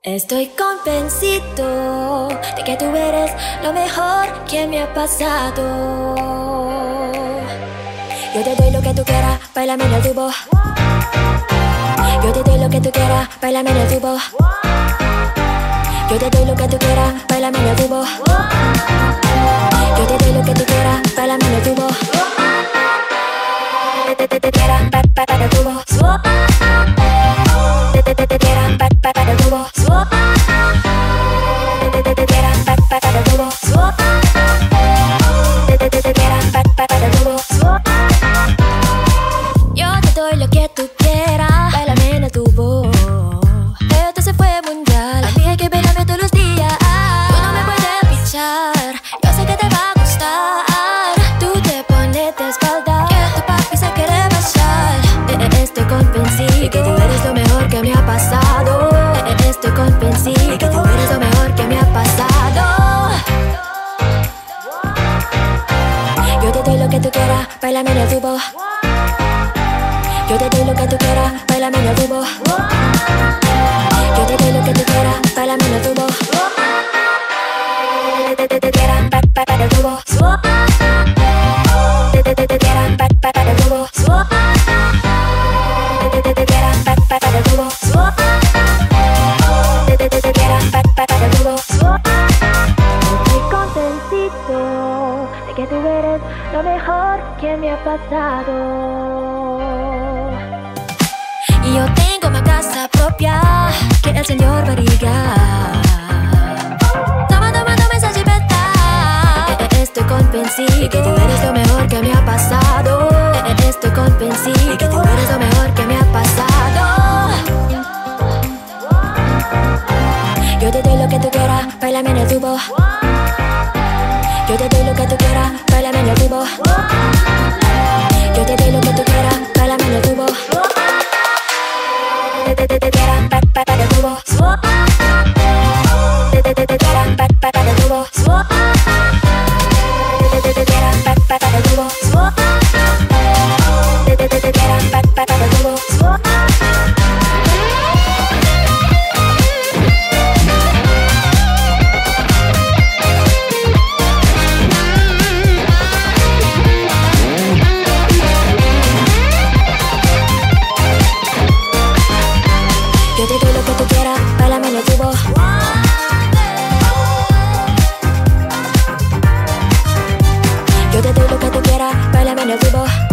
Estoy convencido de que tú eres lo mejor que me ha pasado. Yo te doy lo que tú quieras, bailame en el tubo. Yo te doy lo que tú quieras, bailame en el tubo. Yo te doy lo que tú quieras, bailame en el tubo. Yo te doy lo que tú quieras, bailame en el tubo. Te quieras, para el tubo. Te quieras, para el tubo. Te quieras, para el tubo. Te quieras, para el tubo. Yo te doy lo que tú quieras, bailame en el tubo. Esto se fue mundial, a mí hay que bailarme todos los días. Tú no me puedes pichar, yo sé que te va a gustar. Tú te pones de espalda, que tu papi se quiere besar. Estoy convencida que tú eres lo mejor que me ha pasado. Estoy convencida que tú eres lo mejor que me ha pasado. Yo te doy lo que tú quieras, bailame en el tubo. Yo te doy lo que tú quieras, bailame en el tubo. Yo te doy lo que tú quieras, bailame en el tubo. Te quieras, para el tubo. Te quieras, para el tubo. Te quieras, para el tubo. Te quieras, para el tubo. Estoy convencido de que tú eres lo mejor que me ha pasado. Y yo tengo una casa propia que el señor Barriga. Toma esa chipeta. Estoy convencida que tú eres lo mejor que me ha pasado. Estoy convencida que tú eres lo mejor que me ha pasado. Yo te doy lo que tú quieras, bailame en el tubo. Yo te doy lo que tú quieras, bailame en el tubo. Yo te doy lo que tú quieras, bailame en el tubo. Te quieras, para el tubo. Te quieras, para el tubo. Te quieras, para el tubo. Te quieras, para el tubo. Yo te doy lo que tú quieras, bailame en el tubo. Yo te doy lo que tú quieras, bailame en el tubo.